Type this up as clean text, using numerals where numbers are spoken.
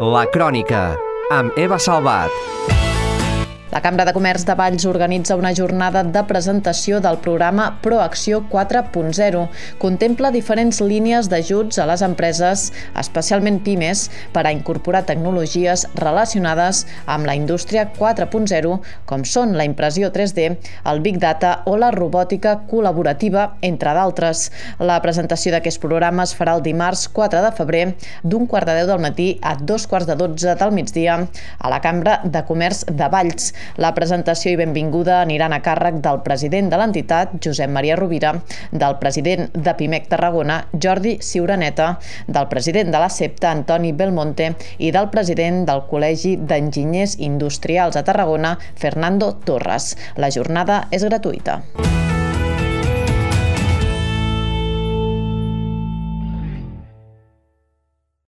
La Crònica, amb Eva Salvat. La Cambra de Comerç de Valls organitza una jornada de presentació del programa Proacció 4.0. Contempla diferents línies d'ajuts a les empreses, especialment pimes, per a incorporar tecnologies relacionades amb la indústria 4.0, com són la impressió 3D, el Big Data o la robòtica col·laborativa, entre d'altres. La presentació d'aquest programa es farà el dimarts 4 de febrer d'1:15 del matí a 2:45 del migdia a la Cambra de Comerç de Valls. La presentació i benvinguda aniran a càrrec del president de l'entitat, Josep Maria Rovira, del president de Pimec Tarragona, Jordi Ciuraneta, del president de la CEPTA, Antoni Belmonte, i del president del Col·legi d'Enginyers Industrials a Tarragona, Fernando Torres. La jornada és gratuïta.